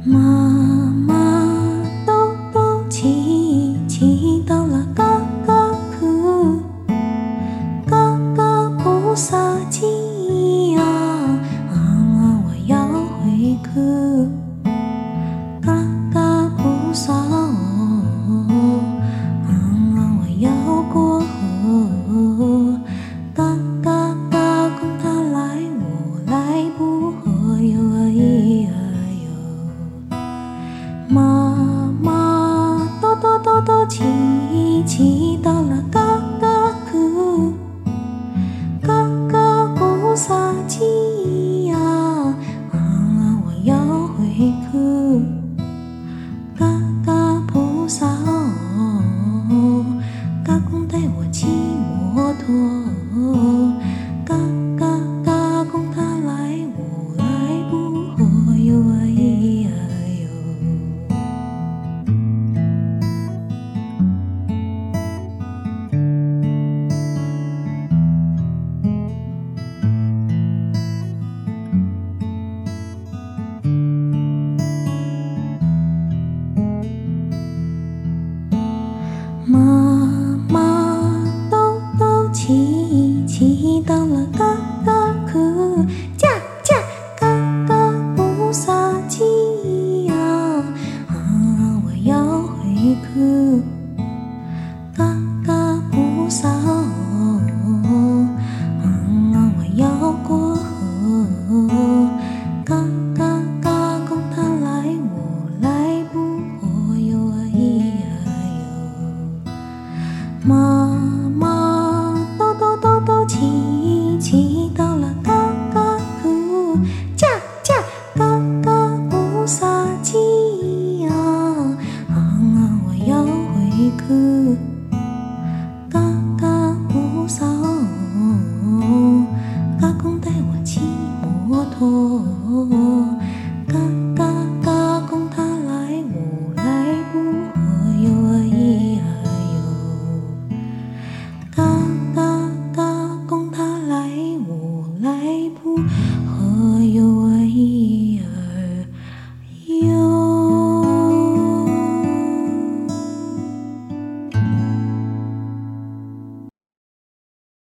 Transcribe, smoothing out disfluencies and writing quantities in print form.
妈妈豆豆起，起到了嘎嘎哭，嘎嘎菩萨鸡呀，我要回去。嘎嘎菩萨哦，我要过河。嘎嘎嘎，公他来，我来不和哟咿呀哟。妈妈豆豆豆豆起，起到了嘎嘎哭，嘎嘎菩萨鸡呀，我要回去。嘎嘎菩萨哦，嘎公带我骑摩托，嘎嘎嘎公他来，我来不和哟咿呀哟。妈妈豆豆起，起到了嘎嘎哭，驾驾嘎嘎菩萨鸡呀，我要回去。嘎嘎菩萨哦，我要过河。嘎嘎嘎公他来，我来不和哟咿呀哟。妈妈豆豆豆豆起，起到了嘎嘎哭，驾驾嘎嘎菩萨鸡呀，我要回去。嘎嘎菩萨哦，嘎公带我骑摩托。